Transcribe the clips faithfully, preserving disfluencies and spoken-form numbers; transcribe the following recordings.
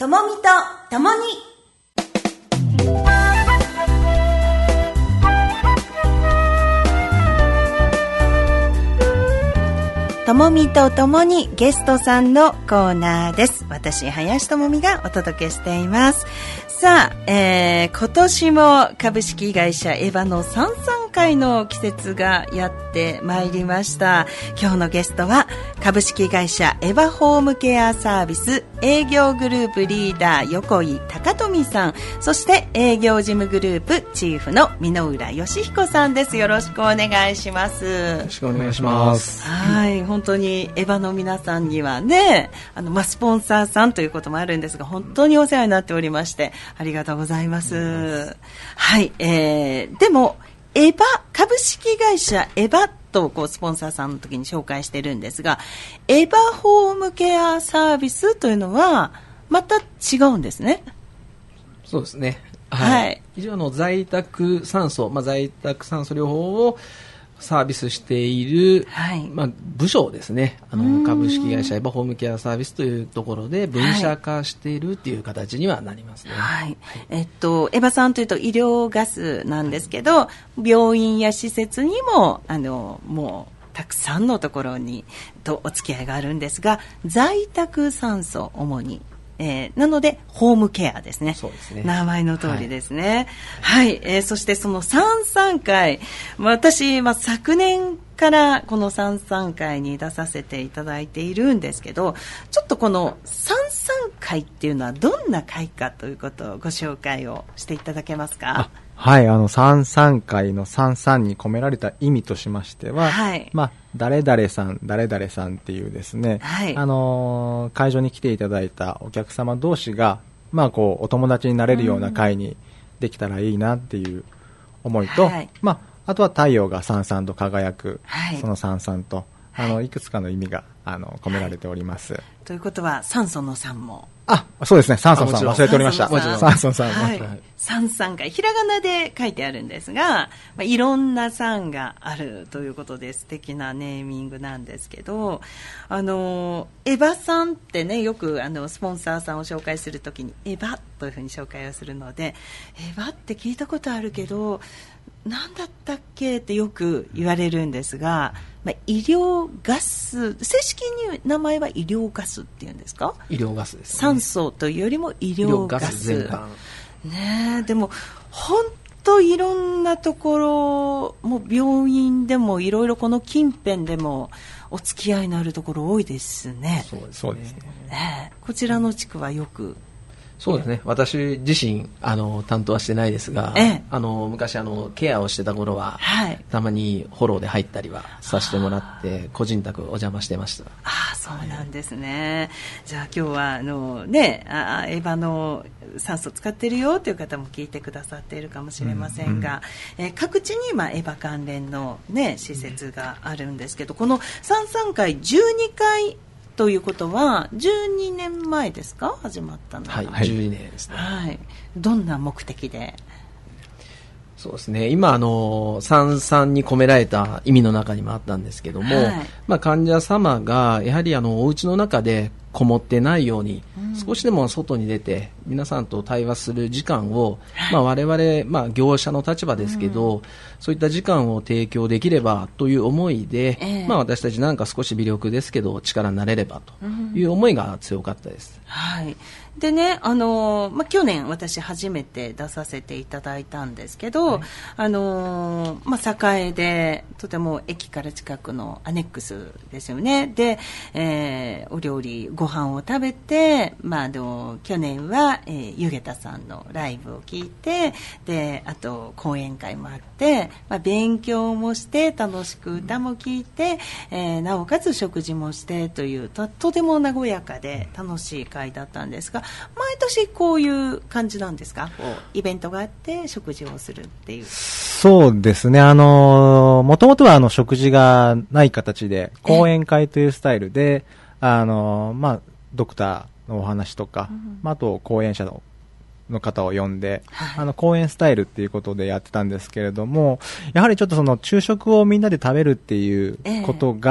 ともみとともにともみとともにゲストさんのコーナーです。私林ともみがお届けしています。さあ、えー、今年も株式会社エヴァのさんさん会の季節がやってまいりました。今日のゲストは株式会社エヴァホームケアサービス営業グループリーダー横井貴富さん、そして営業事務グループチーフの箕浦義彦さんです。よろしくお願いします。 よろしくお願いします。 はい、本当にエヴァの皆さんにはね、あの、まあ、スポンサーさんということもあるんですが、本当にお世話になっておりましてありがとうございます。はい、えー、でもエヴァ株式会社エヴァとこうスポンサーさんの時に紹介してるんですが、エヴァホームケアサービスというのはまた違うんですね。 そうですね。はい。はい、以上の在宅酸素、まあ、在宅酸素療法をサービスしている、はい、まあ、部署ですね。あの株式会社エヴァホームケアサービスというところで分社化しているっていう形にはなりますね。 はい。えっとエヴァさんというと医療ガスなんですけど、はい、病院や施設にもあのもうたくさんのところにとお付き合いがあるんですが、在宅酸素主に。えー、なのでホームケアですね。 そうですね。 名前の通りですね。はい。はい、えー、そしてそのさんさん会、私、まあ、昨年からこのさんさん会に出させていただいているんですけど、ちょっとこのさんさん会っていうのはどんな会かということをご紹介をしていただけますか？ はい、あのさんさん会のさんさんに込められた意味としましては、はい、まあ、誰々さん誰々さんっていうですね、はい、あのー、会場に来ていただいたお客様同士が、まあ、こうお友達になれるような会にできたらいいなっていう思いと、はい、まあ、あとは太陽がさんさんと輝く、はい、そのさんさんとあのいくつかの意味があの込められております、はい、 ということは酸素のさんも、 あ、そうですね、酸素さん忘れておりました。酸素さん、 はい、酸酸会、ひらがなで書いてあるんですが、まあ、いろんな酸があるということで素敵なネーミングなんですけど、あのエヴァさんってね、よくあのスポンサーさんを紹介するときにエヴァというふうに紹介をするので、エヴァって聞いたことあるけど何だったっけってよく言われるんですが、まあ、医療ガス、正式に名前は医療ガスっていうんですか？ 医療ガスですね。 酸素というよりも医療ガス。医療ガス全般。ねえ、でも本当いろんなところ、もう病院でもいろいろこの近辺でもお付き合いのあるところ多いですね。 そうですね。そうですね。 ねえ、こちらの地区はよく。 そうですね。私自身あの担当はしてないですが、ええ、あの昔あのケアをしてた頃は、はい、たまにフォローで入ったりはさせてもらって個人宅お邪魔してました。 ああ、そうなんですね。じゃあ今日はあのね、あエヴァの酸素使ってるよという方も聞いてくださっているかもしれませんが、うんうん、えー、各地にまあエヴァ関連のね施設があるんですけど、このさんさん会じゅうにかいということはじゅうにねんまえですか、始まったのは。 はい、じゅうにねんですね。 はい。どんな目的で？ そうですね。今あのさんさんに込められた意味の中にもあったんですけども、はい、まあ、患者様がやはりあのお家の中でこもってないように、うん、少しでも外に出て皆さんと対話する時間を、はい、まあ、我々、まあ、業者の立場ですけど、うん、そういった時間を提供できればという思いで、えーまあ、私たちなんか少し微力ですけど力になれればという思いが強かったです。 うん、はい。でね、あのまあ、去年私初めて出させていただいたんですけど、はい、あのまあ、栄でとても駅から近くのアネックスですよね。で、えー、お料理ご飯を食べて、まあ、あの去年は、えー、ゆげたさんのライブを聞いて、であと講演会もあって、まあ、勉強もして楽しく歌も聴いて、えー、なおかつ食事もしてという と, とても和やかで楽しい会だったんですが、毎年こういう感じなんですか？こうイベントがあって食事をするっていう。 そうですね。あのもともとはあの食事がない形で講演会というスタイルで、あのまあドクターのお話とか、うん、まあ、あと講演者のの方を呼んで、はい、あの講演スタイルっていうことでやってたんですけれども、やはりちょっとその昼食をみんなで食べるっていうことが、え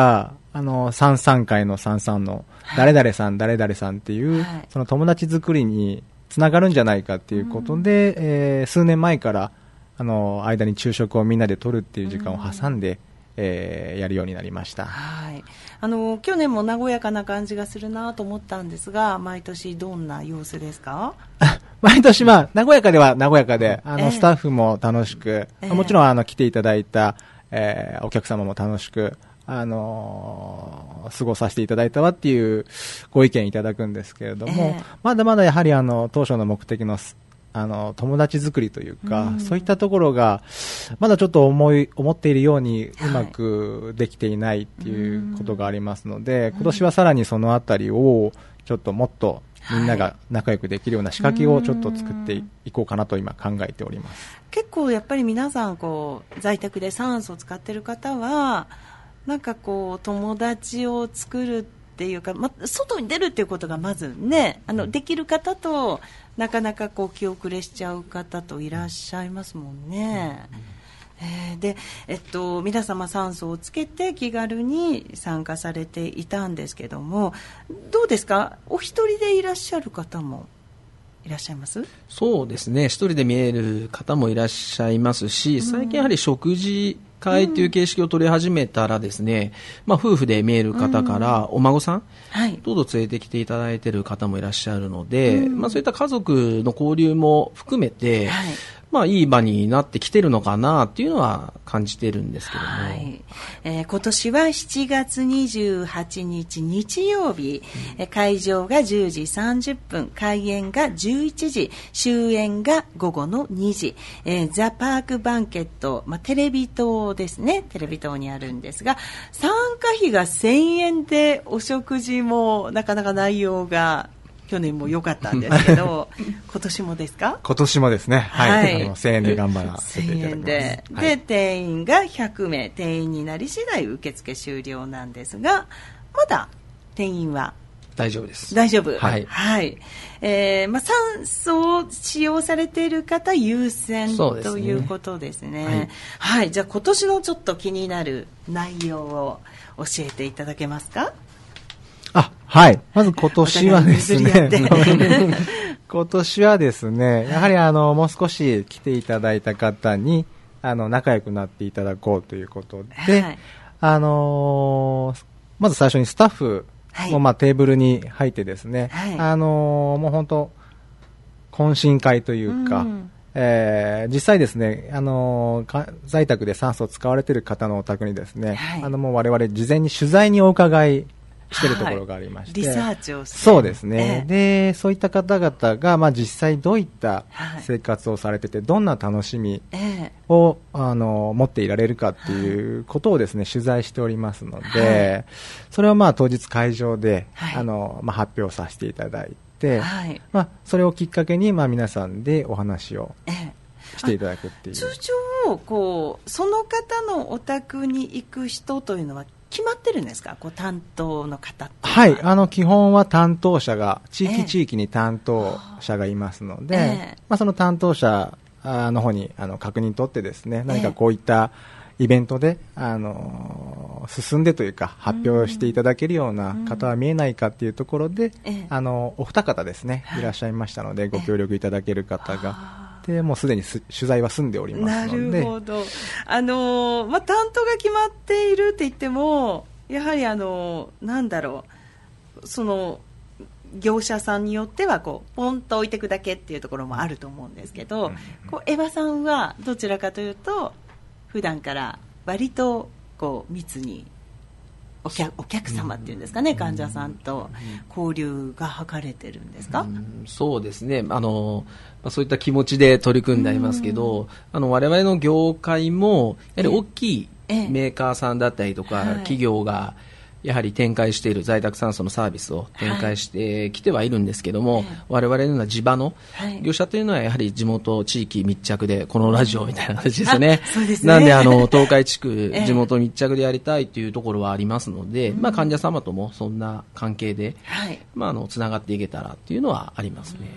あの、さんさん会のさんさんの、誰々さん、誰々さんっていう、はい、その友達作りにつながるんじゃないかっていうことで、うん、えー、数年前から、あの、間に昼食をみんなで取るっていう時間を挟んで、うん、えー、やるようになりました。 はい。あの、去年も和やかな感じがするなと思ったんですが、毎年どんな様子ですか？ 毎年、まあ、和やかでは和やかで、あの、えー、スタッフも楽しく、えー、もちろん、あの、来ていただいた、えー、お客様も楽しく、あのー、過ごさせていただいたわっていうご意見いただくんですけれども、えー、まだまだやはりあの当初の目的のあの友達作りというか、うん、そういったところがまだちょっと思い思っているようにうまくできていないっていうことがありますので、はい、今年はさらにそのあたりをちょっともっとみんなが仲良くできるような仕掛けをちょっと作っていこうかなと今考えております。 結構やっぱり皆さんこう在宅で酸素を使っている方はなんかこう友達を作るっていうか、ま、外に出るっていうことがまずね、あのできる方となかなかこう気遅れしちゃう方といらっしゃいますもんね。えー、で、えっと、皆様酸素をつけて気軽に参加されていたんですけども、どうですか？お一人でいらっしゃる方もいらっしゃいます？ そうですね、一人で見える方もいらっしゃいますし、最近やはり食事会という形式を取り始めたらですね、うん、まあ、夫婦で見える方からお孫さん、はい、どうぞ連れてきていただいている方もいらっしゃるので、うん、まあ、そういった家族の交流も含めて、はい、まあ、いい場になってきてるのかなっていうのは感じてるんですけども、はい、 えー、今年はしちがつにじゅうはちにち日曜日、うん、会場がじゅうじさんじゅっぷん、開演がじゅういちじ、終演が午後のにじ、えー、ザ・パークバンケット、まあ、テレビ塔ですね、テレビ塔にあるんですが、参加費がせんえんで、お食事もなかなか内容が去年も良かったんですけど今年もですか？ 今年もですね、はい、はい、あのせんえんで頑張らせていただきます。せんえんで、 はい、で定員がひゃくめい、定員になり次第受付終了なんですが、まだ定員は大丈夫です。 大丈夫。 はい。 はい。えー、まあ、酸素を使用されている方優先ということですね。はい。はい。じゃあ今年のちょっと気になる内容を教えていただけますか？ あ、はい。まず今年はですね、今年はですね、やはりあの、もう少し来ていただいた方に、あの、仲良くなっていただこうということで、はい、あのー、まず最初にスタッフも、まあ、テーブルに入ってですね、はい、あのー、もう本当、懇親会というか、うん、えー、実際ですね、あのー、在宅で酸素を使われている方のお宅にですね、はい、あの、もう我々事前に取材にお伺いしてるところがありまして、 はい、リサーチをして、 そうですね、えー、でそういった方々が、まあ、実際どういった生活をされてて、はい、どんな楽しみを、えー、あの持っていられるかっていうことをですね、取材しておりますので、はい、それをまあ当日会場で、はい、あのまあ、発表させていただいて、はい、まあ、それをきっかけに、まあ、皆さんでお話を、えーしていただくっていう。 通常こうその方のお宅に行く人というのは決まってるんですか？こう担当の方っていうのは。はい、 あの基本は担当者が地域地域に担当者がいますので、えーまあ、その担当者の方にあの確認取ってですね、何かこういったイベントで、あの進んでというか発表していただけるような方は見えないかっていうところで、えー、あのお二方ですね、いらっしゃいましたので、ご協力いただける方が。でもうすでに取材は済んでおりますので。 なるほど。あの、まあ、担当が決まっているって言っても、やはりあのなんだろう、その業者さんによってはこうポンと置いていくだけっていうところもあると思うんですけど、うんうん、こうエヴァさんはどちらかというと普段から割とこう密にお客、お客様っていうんですかね、患者さんと交流が図れてるんですか？うん、 そうですね、あのそういった気持ちで取り組んでありますけど、あの我々の業界もやはり大きいメーカーさんだったりとか、企業がやはり展開している在宅酸素のサービスを展開してきてはいるんですけども、はい、我々のような地場の業者というのはやはり地元地域密着でこのラジオみたいな形ですね。 そうですね。 なんであの東海地区地元密着でやりたいというところはありますので、まあ、患者様ともそんな関係で、はい、まあ、あのつながっていけたらっていうのはありますね。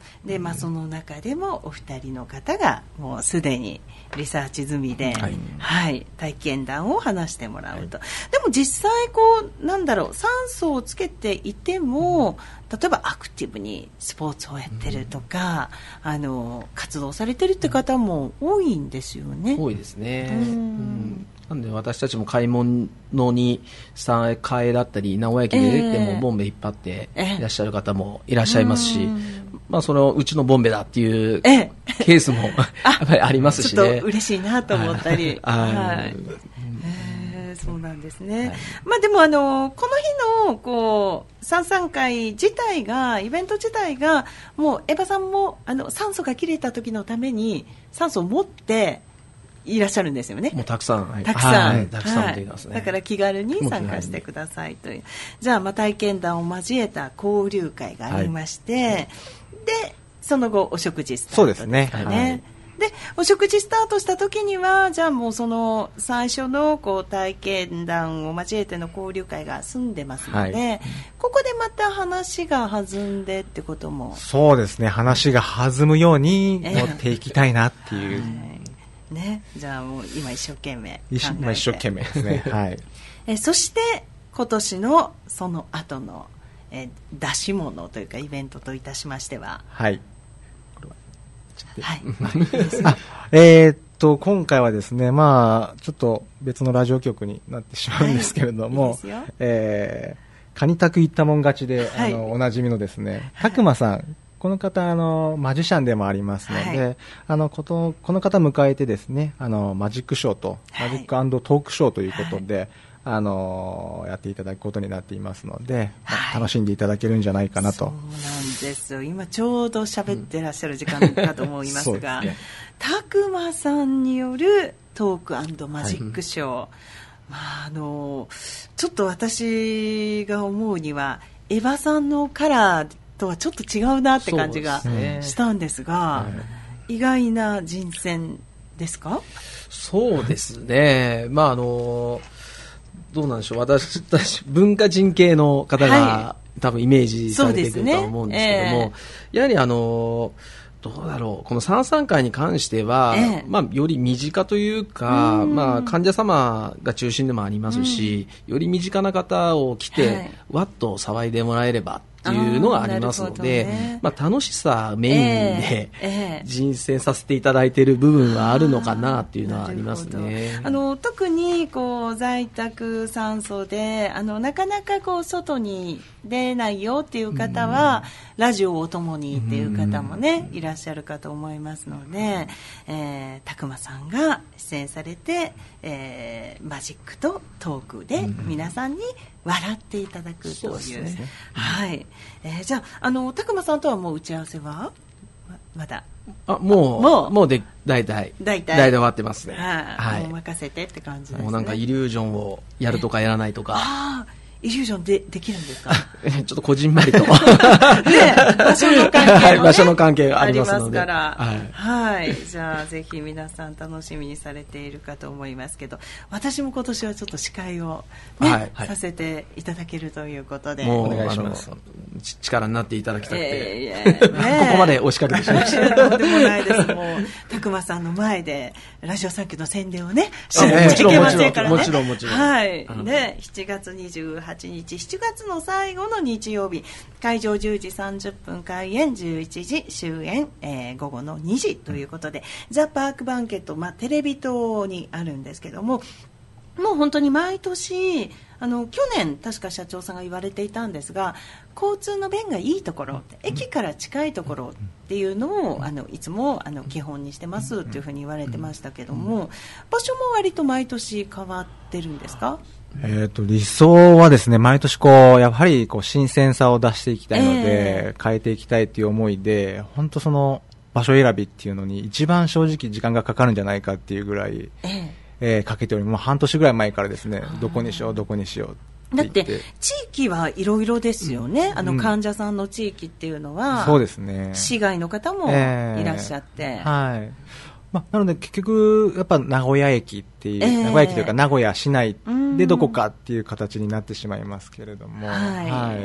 で、まあ、その中でもお二人の方がもうすでにリサーチ済みで、はいはい、体験談を話してもらうと、はい、でも実際こうなんだろう、酸素をつけていても例えばアクティブにスポーツをやってるとか、うん、あの活動されてるって方も多いんですよね。 多いですね。うん、うんなんで私たちも買い物に栄だったり名古屋駅で出てもボンベ引っ張っていらっしゃる方もいらっしゃいますし、えー、まあそのうちのボンベだっていうケースもやっぱりありますしね。 ちょっと嬉しいなと思ったり。はいえー、そうなんですね。はい、まあでもあのこの日のこうさんさん会自体がイベント自体がもうエヴァさんもあの酸素が切れた時のために酸素を持っていらっしゃるんですよね。 もうたくさん、はい、 たくさん、 はい、たくさん持っていますね。 はい、だから気軽に参加してくださいという。じゃあ、まあ、体験談を交えた交流会がありまして、はい、でその後お食事スタートですかね。 そうですね。はい、 でお食事スタートした時にはじゃあもうその最初のこう体験談を交えての交流会が済んでますので、はい、ここでまた話が弾んでってことも。 そうですね。話が弾むように持っていきたいなっていう。 はいね、じゃあもう今一生懸命考えて今一生懸命ですね、はい、 えそして今年のその後のえ出し物というかイベントといたしましてははいはいえー、っと今回はですねまあちょっと別のラジオ局になってしまうんですけれども、はい、いいですよえー、カニタク行ったもん勝ちで、はい、あのおなじみのですねたくまさんこの方あのマジシャンでもありますので、はい、あのこと、この方迎えてですねあのマジックショーと、はい、マジック&トークショーということで、はい、あのやっていただくことになっていますので、はい、楽しんでいただけるんじゃないかなと。 そうなんですよ。今ちょうど喋ってらっしゃる時間かと思いますが、うんね、たくまさんによるトーク&マジックショー、はいまあ、あのちょっと私が思うにはエヴァさんのカラーとはちょっと違うなって感じがしたんですが、すね、意外な人選ですか？ そうですね。まああのどうなんでしょう。私たち文化人系の方が、はい、多分イメージされてくるとは思うんですけども、ねえー、やはりあのどうだろうこのさんさん会に関しては、ええまあ、より身近というか、まあ、患者様が中心でもありますし、うん、より身近な方を来て、はい、わっと騒いでもらえればっていうのがありますので、ねまあ、楽しさメインで、えー、人選させていただいている部分はあるのかなっていうのはありますね。 あの特にこう在宅酸素であのなかなかこう外に出ないよっていう方は、うん、ラジオをお供にっていう方もね、うん、いらっしゃるかと思いますので、えー、たくまさんが出演されて、えー、マジックとトークで皆さんに笑っていただくという、うん、ねはいえー、じゃあ、あのたくまさんとはもう打ち合わせは ま, まだあもうもうもうで大体大体大体終わってますね。 はい、もう任せてって感じですね。 もうなんかイリュージョンをやるとかやらないとか。 あイリュージョンでできるんですか？ ちょっとこじんまりと、ね、 場所の関係も、ね、 場所の関係がありますのでありますから、はい、はい、じゃあぜひ皆さん楽しみにされているかと思いますけど、私も今年はちょっと司会を、ねはいはい、させていただけるということで、 もうお願いします。力になっていただきたくて、えーね、ここまで押しかけてしまいました。 とんでもないです。もうたくまさんの前でラジオサンキューの宣伝をねしなきゃいけませんからね。もちろんもちろん。 はいねしちがつにじゅうはちにちしちがつの最後の日曜日、会場じゅうじさんじゅっぷん開演、じゅういちじ終演、えー、午後のにじということで、うん、ザ・パークバンケット、まあ、テレビ塔にあるんですけども、もう本当に毎年あの去年確か社長さんが言われていたんですが、交通の便がいいところ、駅から近いところっていうのをあのいつもあの基本にしてますっていうふうに言われてましたけども、場所も割と毎年変わってるんですか？ えーと、理想はですね、毎年こうやはりこう新鮮さを出していきたいので、えー、変えていきたいという思いで、本当その場所選びっていうのに一番正直時間がかかるんじゃないかっていうぐらい、えーえー、かけており、もう半年ぐらい前からですね、どこにしようどこにしようだって地域はいろいろですよね、うん、あの患者さんの地域っていうのは、 うん、そうですね、 市外の方もいらっしゃって、えーはいまあ、なので結局やっぱ名古屋駅っていう、えー、名古屋駅というか名古屋市内でどこかっていう形になってしまいますけれども、はいはい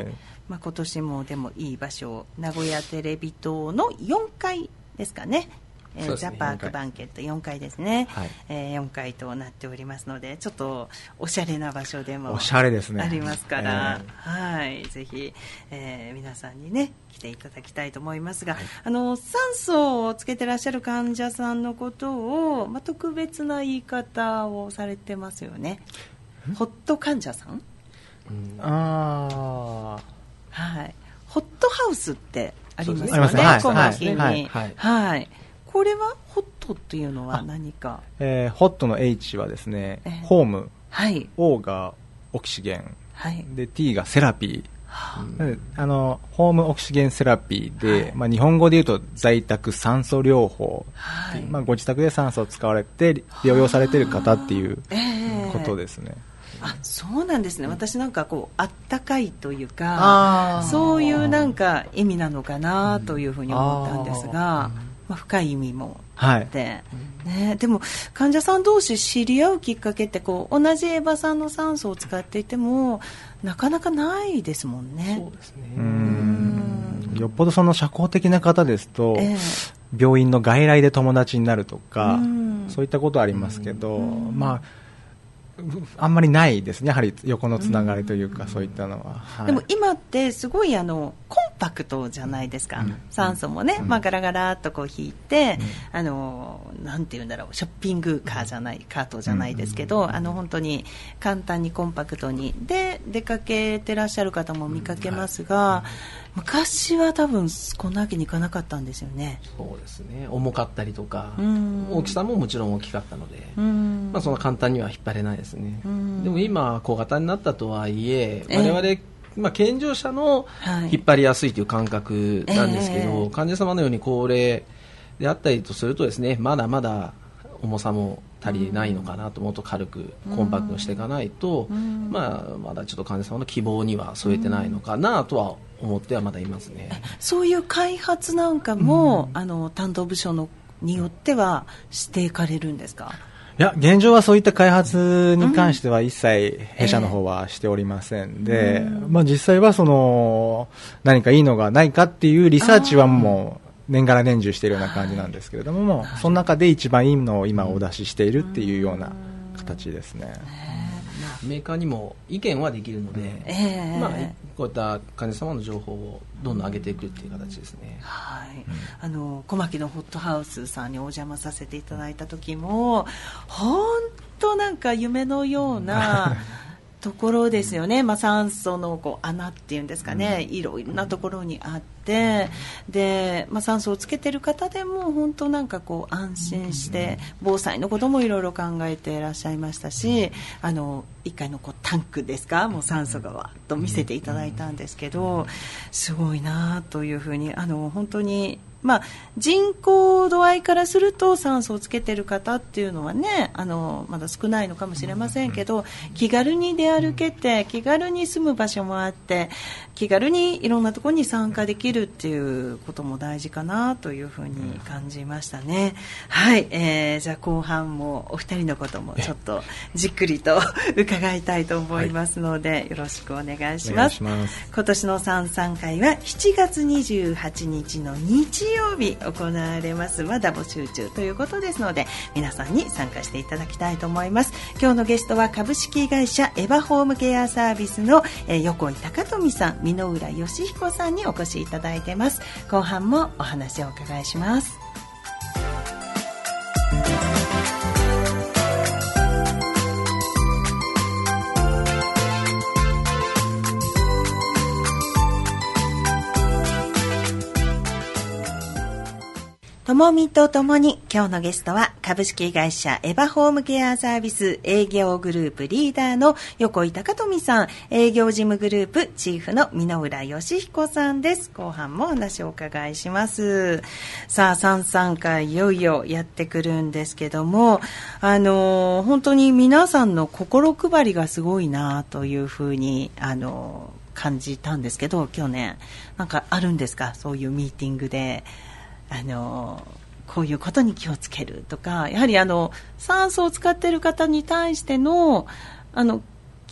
まあ、今年もでもいい場所、名古屋テレビ塔のよんかいですかね、えー、ザ・パークバンケットよんかいですね、はい、えー、よんかいとなっておりますので、ちょっとおしゃれな場所でもおしゃれですねありますから、えー、はい、ぜひ、えー、皆さんにね来ていただきたいと思いますが、はい、あの酸素をつけてらっしゃる患者さんのことを、まあ、特別な言い方をされてますよね。ホット患者さん、うん、 あ、 はい、ホットハウスってありますよね、 小牧に、 はいはいはい、これはホットっていうのは何か、 えー、ホットの H はですね、えー、ホーム、 はい、 O がオキシゲン、 はい、 で T がセラピー、はあ、であのホームオキシゲンセラピーで、はい、まあ、日本語で言うと在宅酸素療法、はい、まあ、ご自宅で酸素を使われて療養されている方っていうことですね、 えー、あ、そうなんですね。私なんかこうあったかいというか、そういうなんか意味なのかなというふうに思ったんですが、まあ、深い意味もあって、はいね、でも患者さん同士知り合うきっかけってこう同じエバさんの酸素を使っていてもなかなかないですもんね。 そうですね。 うーん、よっぽどその社交的な方ですと、えー、病院の外来で友達になるとか、そういったことはありますけど、まああんまりないですね、やはり横のつながりというか、そういったのは、はい、 でも今ってすごいあのコンパクトじゃないですか、うん、酸素もね、うん、まあ、ガラガラっとこう引いて、うん、あのなんていうんだろう、ショッピングカーじゃない、カートじゃないですけど、うん、あの本当に簡単にコンパクトにで出かけてらっしゃる方も見かけますが、うん、はい、昔は多分こんなわけにいかなかったんですよね。 そうですね、重かったりとか、大きさももちろん大きかったので、まあ、そんな簡単には引っ張れないですね。でも今小型になったとはいえ、我々、えーまあ、健常者の引っ張りやすいという感覚なんですけど、はい、えー、患者様のように高齢であったりとするとですね、まだまだ重さも足りないのかなと、もっと軽くコンパクトにしていかないと、まあ、まだちょっと患者様の希望には添えてないのかなとは思ってはまだいますね。 そういう開発なんかも、うん、あの担当部署のによってはしていかれるんですか？ いや、現状はそういった開発に関しては一切弊社の方はしておりませんで、えーまあ、実際はその何かいいのがないかっていうリサーチはもう年がら年中しているような感じなんですけれども、もその中で一番いいのを今お出ししているっていうような形ですね。 メーカーにも意見はできるので、えーまあ、こういった患者様の情報をどんどん上げていくっていう形ですね。 はい、うん、あの小牧のホットハウスさんにお邪魔させていただいた時も本当なんか夢のようなところですよね、まあ、酸素のこう穴っていうんですかね、いろいろなところにあって、で、まあ、酸素をつけてる方でも本当なんかこう安心して防災のこともいろいろ考えていらっしゃいましたし、あのいっかいのこうタンクですか、もう酸素がわっと見せていただいたんですけど、すごいなというふうに、あの本当にまあ、人口度合いからすると酸素をつけている方っていうのはね、あのまだ少ないのかもしれませんけど、気軽に出歩けて気軽に住む場所もあって気軽にいろんなところに参加できるっていうことも大事かなというふうに感じましたね。はい、えー、じゃあ後半もお二人のこともちょっとじっくりと伺いたいと思いますので、はい、よろしくお願いします。 お願いします。 今年の三三会はしちがつにじゅうはちにちの日曜日行われます。まだ募集中ということですので皆さんに参加していただきたいと思います。今日のゲストは株式会社エバホームケアサービスの、えー、横井貴富さん、箕浦義彦さんにお越しいただいています。後半もお話をお伺いします。ともみとともに、今日のゲストは株式会社エバホームケアサービス営業グループリーダーの横井貴富さん、営業事務グループチーフの箕浦義彦さんです。後半もお話をお伺いします。さあ、三三会いよいよやってくるんですけども、あの本当に皆さんの心配りがすごいなというふうにあの感じたんですけど、去年なんかあるんですか、そういうミーティングであのこういうことに気をつけるとか、やはりあの酸素を使っている方に対してのあの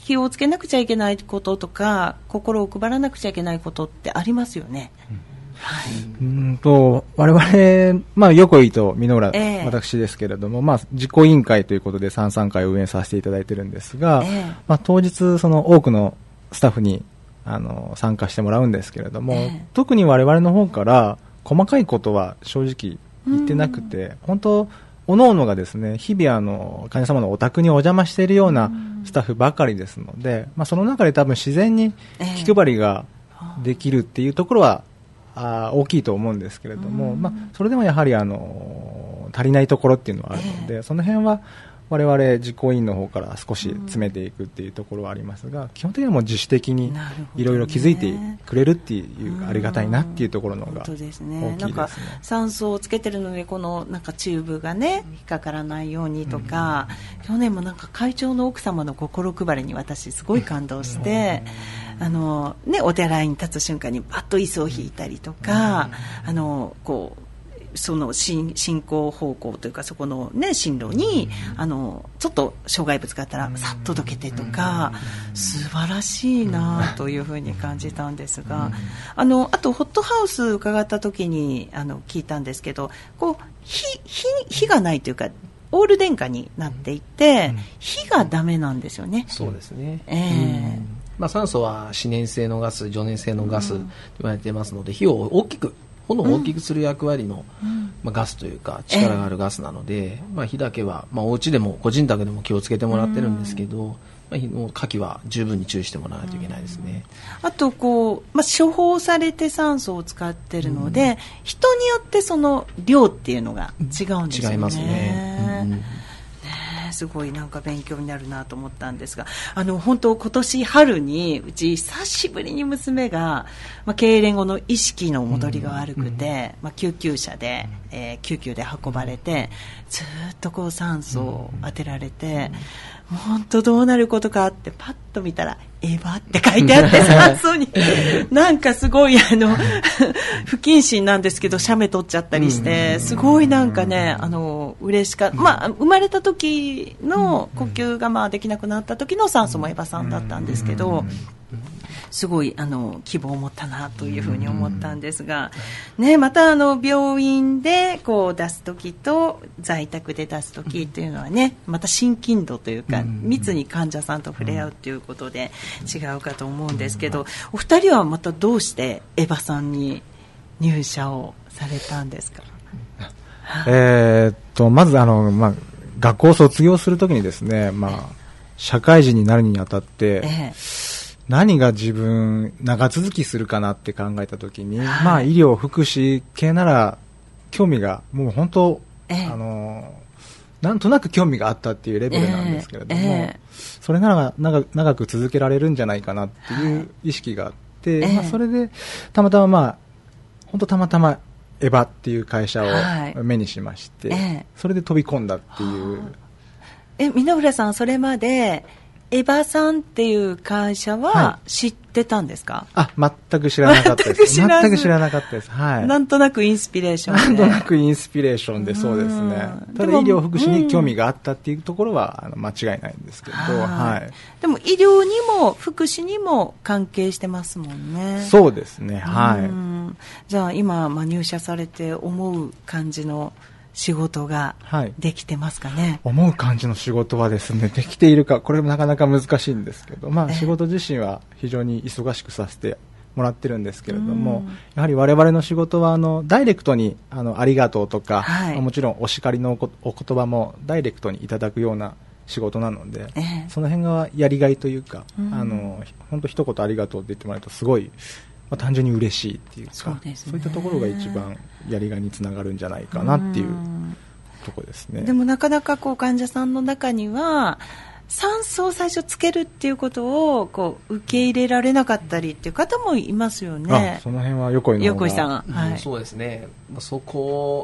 気をつけなくちゃいけないこととか心を配らなくちゃいけないことってありますよね。うんはい、 うんと我々、まあ、横井と箕浦、えー、私ですけれども、まあ、実行委員会ということでさんさん会を運営させていただいているんですが、えーまあ、当日その多くのスタッフにあの参加してもらうんですけれども、えー、特に我々の方から細かいことは正直言ってなくて、本当おのおのがですね日々あの患者様のお宅にお邪魔しているようなスタッフばかりですので、まあ、その中で多分自然に気配りができるっていうところは、えーあ大きいと思うんですけれども、まあ、それでもやはりあの足りないところっていうのはあるので、えー、その辺は我々実行委員の方から少し詰めていくっていうところはありますが、基本的にはもう自主的にいろいろ気づいてくれるっていうありがたいなっていうところのが大きいですね。 なんか酸素をつけてるのでこのなんかチューブがね引っかからないようにとか、うん、去年もなんか会長の奥様の心配りに私すごい感動して、うん、あのねお寺に立つ瞬間にパッと椅子を引いたりとか、うん、あのこうその進行方向というかそこの、ね、進路にあのちょっと障害物があったらさっとどけてとか素晴らしいなというふうに感じたんですが、あのあとホットハウス伺った時にあの聞いたんですけど、こう 火, 火, 火がないというかオール電化になっていて火がダメなんですよね。 そうですね、 えーうんまあ、酸素は四年性のガス常年性のガスと言われていますので、火を大きく炎を大きくする役割の、うんまあ、ガスというか力があるガスなので、えーまあ、火だけは、まあ、お家でも個人宅でも気をつけてもらってるんですけど、うんまあ、火の火器は十分に注意してもらわないといけないですね。 うん、あとこう、まあ、処方されて酸素を使ってるので、うん、人によってその量っていうのが違うんですよね。 違いますね。うんすごいなんか勉強になるなと思ったんですが、あの本当今年春にうち久しぶりに娘が、まあ、痙攣後の意識の戻りが悪くて、まあ、救急車で、えー、救急で運ばれてずっとこう酸素を当てられて、もう本当どうなることかってパッと見たらエヴァって書いてあって酸素になんかすごいあの不謹慎なんですけど写メ撮っちゃったりしてすごいなんかねあの嬉しかった、まあ、生まれた時の呼吸がまあできなくなった時の酸素もエヴァさんだったんですけど、すごいあの希望を持ったなというふうに思ったんですが、ね、またあの病院でこう出すときと在宅で出すときというのはねまた親近度というか密に患者さんと触れ合うということで違うかと思うんですけど、お二人はまたどうしてエヴァさんに入社をされたんですか？ えー、っとまずあの、まあ、学校を卒業するときにですね、まあ、社会人になるにあたって、ええ、何が自分長続きするかなって考えたときに、はい、まあ、医療福祉系なら興味がもう本当、ええ、あのなんとなく興味があったっていうレベルなんですけれども、ええ、それなら長く、長く続けられるんじゃないかなっていう意識があって、はいまあ、それでたまたま、まあ、本当たまたまエヴァっていう会社を目にしまして、はいええ、それで飛び込んだっていう。 え、箕浦さんそれまでエヴァさんっていう会社は知ってたんですか？ はい、あ、全く知らなかったです。全く知らなかったです。はい。 なんとなくインスピレーションで。なんとなくインスピレーションでそうですね。ただ医療福祉に興味があったっていうところはあの間違いないんですけど、はい。 でも医療にも福祉にも関係してますもんね。 そうですね。はい。 じゃあ今、まあ、入社されて思う感じの仕事ができてますかね？はい、 思う感じの仕事はですねできているかこれもなかなか難しいんですけど、まあ、仕事自身は非常に忙しくさせてもらってるんですけれども、やはり我々の仕事はあのダイレクトにあのありがとうとか、はい、もちろんお叱りの お, お言葉もダイレクトにいただくような仕事なので、えー、その辺がやりがいというか、うん、あの本当一言ありがとうって言ってもらえるとすごいまあ、単純に嬉しいっていうか そうですね、そういったところが一番やりがいにつながるんじゃないかなっていうところですね。 でもなかなかこう患者さんの中には酸素を最初つけるっていうことをこう受け入れられなかったりっていう方もいますよね。 あ、その辺は横井の方が横井さん、 はい、そうですね。そこ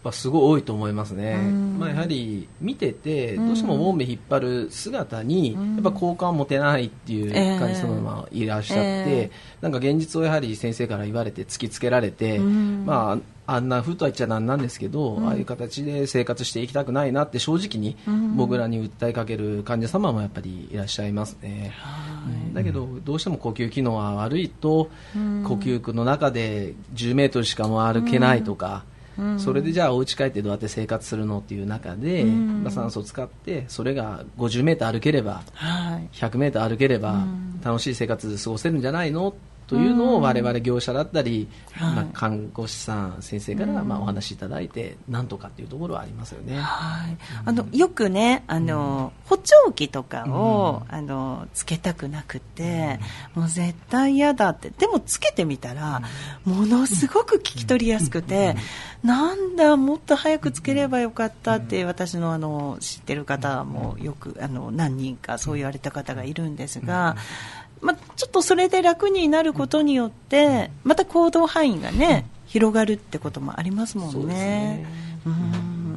すごい多いと思いますね。まあ、やはり見ててどうしてもボンベ引っ張る姿にやっぱ好感を持てないっていう感じのままいらっしゃって、えー、なんか現実をやはり先生から言われて突きつけられて、まあ、あんな風とは言っちゃなんなんですけど、ああいう形で生活していきたくないなって正直に僕らに訴えかける患者様もやっぱりいらっしゃいますね。だけどどうしても呼吸機能が悪いと呼吸区の中でじゅうメートルしかも歩けないとか、それでじゃあお家帰ってどうやって生活するのっていう中で、まあ、酸素を使ってそれがごじゅうメートル歩ければ、ひゃくメートル歩ければ楽しい生活過ごせるんじゃないのというのを我々業者だったり、まあ、看護師さん先生からまあお話しいただいてなんとかっていうところはありますよね。 はい、あのよくねあの、うん、補聴器とかを、うん、あのつけたくなくて、うん、もう絶対嫌だって。でもつけてみたら、うん、ものすごく聞き取りやすくて、うん、なんだもっと早くつければよかったって私のあの知ってる方もよくあの何人かそう言われた方がいるんですが、まあ、ちょっとそれで楽になることによってまた行動範囲がね広がるってこともありますもんね。そうですね。うん、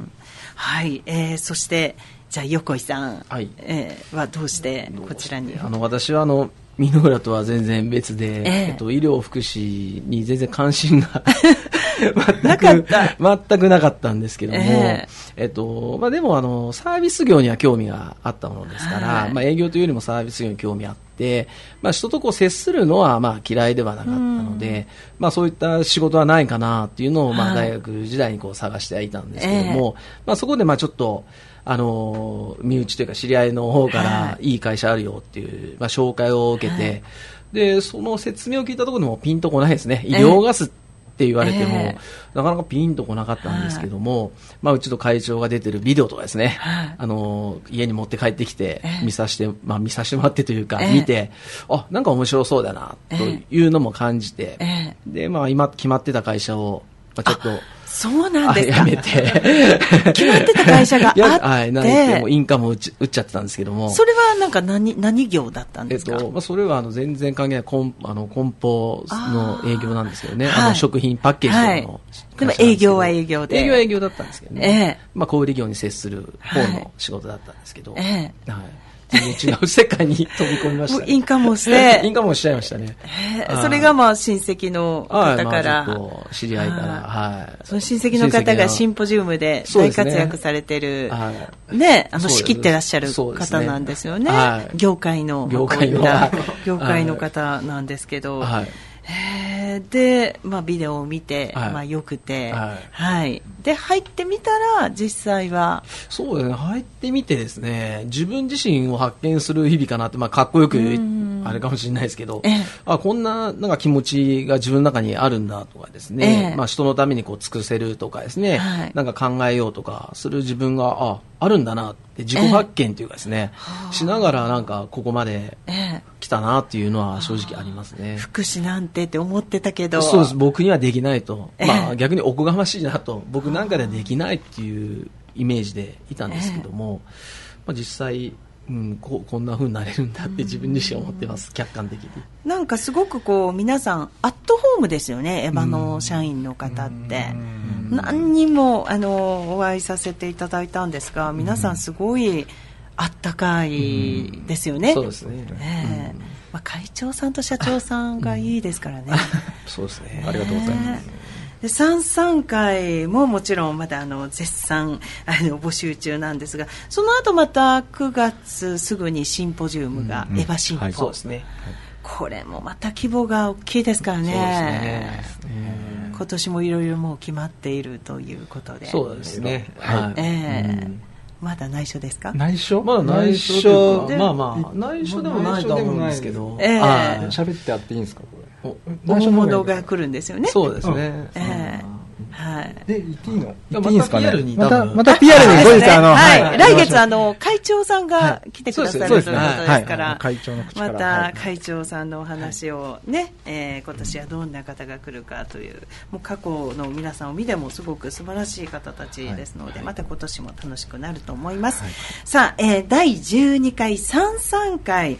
はい、えー、そしてじゃあ横井さん、はい、えー、はどうしてこちらに。 あの私はあの美濃浦とは全然別で、えーえっと、医療福祉に全然関心がなかった全くなかったんですけども、えーえっとまあ、でもあのサービス業には興味があったものですから、はい、まあ、営業というよりもサービス業に興味あって、まあ、人とこう接するのはまあ嫌いではなかったので、まあ、そういった仕事はないかなっていうのをまあ大学時代にこう探してはいたんですけども、えーまあ、そこでまあちょっとあの身内というか知り合いの方からいい会社あるよっていう、まあ、紹介を受けて、はい、でその説明を聞いたところでもピンとこないですね。医療ガスって言われても、えー、なかなかピンとこなかったんですけども、まあ、うちの会長が出てるビデオとかですね、はい、あの家に持って帰ってきて見させて、まあ、見させてもらってというか、えー、見てあなんか面白そうだなというのも感じて、えー、でまあ、今決まってた会社を、まあ、ちょっとそうなんですか。 やめて決まってた会社があってはい、 なんでもインカムを打ち、打っちゃってたんですけども、 それはなんか何何業だったんですか。 えっとまあ、それはあの全然関係ないコンあの梱包の営業なんですけどね、あ、あの食品パッケージの、はい、 でも営業は営業で営業は営業だったんですけどね、えーまあ、小売業に接する方の仕事だったんですけど、はいえーはい全然違う世界に飛び込みました、ね、 もうインカムをしてインカムをしちゃいましたね。 それがまあ親戚の方から、 はい、まあ、ちょっと知り合いから、はい、 その親戚の方がシンポジウムで大活躍されてる、ねね、あの仕切ってらっしゃる方なんですよね、はい、業界の業界の業界の方なんですけど、はい、えー、で、まあ、ビデオを見て、はい、まあ、よくて、はいはい、で入ってみたら実際はそうですね、入ってみてですね、自分自身を発見する日々かなって、まあ、かっこよくあれかもしれないですけど、えー、あこんな、なんか気持ちが自分の中にあるんだとかですね、えーまあ、人のためにこう尽くせるとかですね、はい、なんか考えようとかする自分がああるんだなって自己発見というかですね、えー、しながらなんかここまで来たなっていうのは正直ありますね。 福祉なんてって思ってたけど、 そうです、僕にはできないと、えーまあ、逆におこがましいなと、僕なんかではできないっていうイメージでいたんですけども、えーまあ、実際、うん、こ, こんな風になれるんだって自分自身思ってます、客観的に。 なんかすごくこう皆さんアットホームですよね、エヴァの社員の方って。何人もあのお会いさせていただいたんですが、皆さんすごいあったかいですよね。 そうですね、 えーまあ、会長さんと社長さんがいいですからね。 そうですね、ありがとうございます。 でさんさん会ももちろんまだあの絶賛あの募集中なんですが、その後またくがつすぐにシンポジウムが、うんうん、エヴァシンポ、はい、 そうですね、はい、 これもまた規模が大きいですからね。そうですね、今年もいろいろもう決まっているということで。 そうですね、 はい、えーうん、まだ内緒ですか。 内緒、 まだ内緒というか、まあまあ内緒でもないと思うんですけど、 えー、喋ってあっていいんですか。これ大物が来るんですよね。 そうですね、 えーはい、 で言っていいの？言っていいんですかね。 またまた ピーアール に後日あの、 はいはい、来月あの会長さんが来てくださるということですから、 会長の口からまた会長さんのお話をね、えー、今年はどんな方が来るかという、もう過去の皆さんを見てもすごく素晴らしい方たちですので、また今年も楽しくなると思います。はい、さあ、えー、だいじゅうにかいさんさん会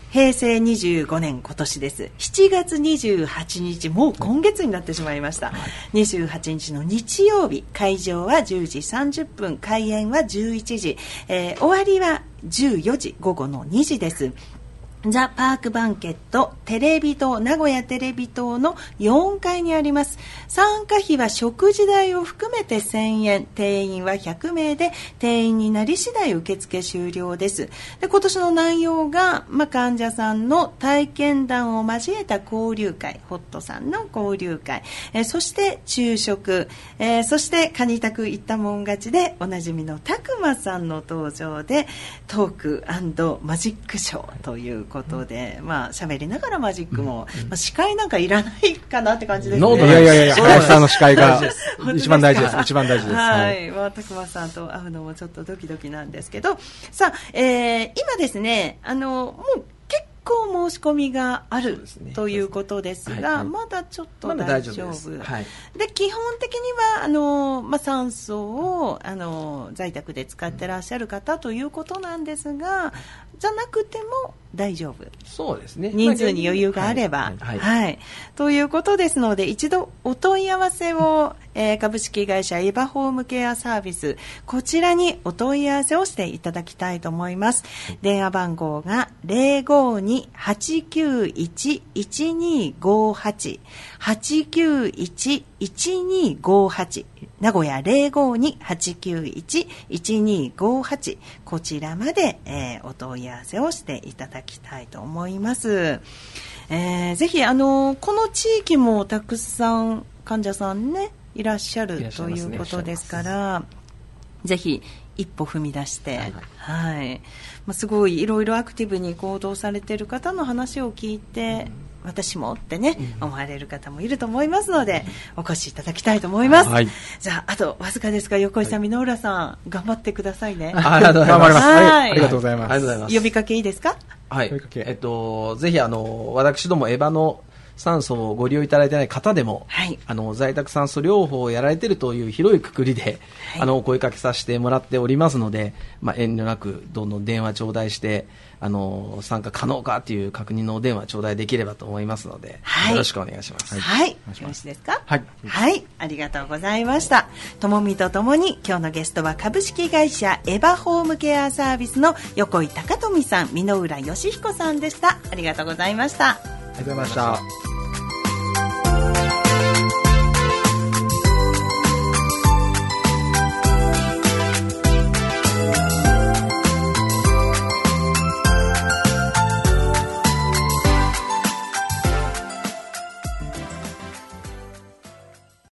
へいせいにじゅうごねん今年です。しちがつにじゅうはちにち、もう今月になってしまいました。にじゅうはちにちの日曜日、会場はじゅうじさんじゅっぷん、開演はじゅういちじ、えー、終わりはじゅうよじ、午後のにじです。ザ・パークバンケットテレビ塔、名古屋テレビ塔のよんかいにあります。参加費は食事代を含めてせんえん、定員はひゃくめいで、定員になり次第受付終了です。で、今年の内容が、まあ、患者さんの体験談を交えた交流会、ホットさんの交流会、えー、そして昼食、えー、そしてカニタク行ったもん勝ちでおなじみのたくまさんの登場でトーク&マジックショーということで、まあ喋りながらマジックも、うん、まあ、司会なんかいらないかなって感じですね。 いやいやいや、林さんの司会が一番大事です。一番大事です。 はい。まあ、たくまさんと会うのもちょっとドキドキなんですけど、さあ、えー、今ですね、あの、もう結構申し込みがある、ね、ということですが、はいはい、まだちょっと大丈夫。ま、大丈夫です。はい。で、基本的には、あの、まあ、酸素を、あの、在宅で使ってらっしゃる方ということなんですが、じゃなくても大丈夫。 そうですね。 人数に余裕があれば。はい。はいはいはい、ということですので、一度お問い合わせを、えー、株式会社エバホームケアサービス、こちらにお問い合わせをしていただきたいと思います。電話番号が ゼロごに はちきゅういち いちにごはち はちきゅういち いちにごはち、名古屋 ゼロごに はちきゅういち いちにごはち、こちらまで、えー、お問い合わせをしていただきたいと思います。えー、ぜひあのこの地域もたくさん患者さんねいらっしゃるということですから、ぜひ一歩踏み出して、はい、はい、まあ、すごいいろいろアクティブに行動されている方の話を聞いて、うん、私もってね、うん、思われる方もいると思いますので、お越しいただきたいと思います。はい、じゃああとわずかですが、横井さん、箕浦さん頑張ってくださいね。 ありがとうございます。ありがとうございます。 ありがとうございます。 呼びかけいいですか？ はい。えっとぜひあの私どもエバの酸素をご利用いただいてない方でも、はい、あの在宅酸素療法をやられているという広い括りで、はい、あのお声かけさせてもらっておりますので、まあ、遠慮なくどんどん電話頂戴してあの参加可能かという確認のお電話頂戴できればと思いますので、はい、よろしくお願いします。 はい、はい、よろしいですか？ はい、 はい、ありがとうございました。ともみとともに今日のゲストは株式会社エバホームケアサービスの横井貴富さん、箕浦義彦さんでした。ありがとうございました。 ありがとうございました。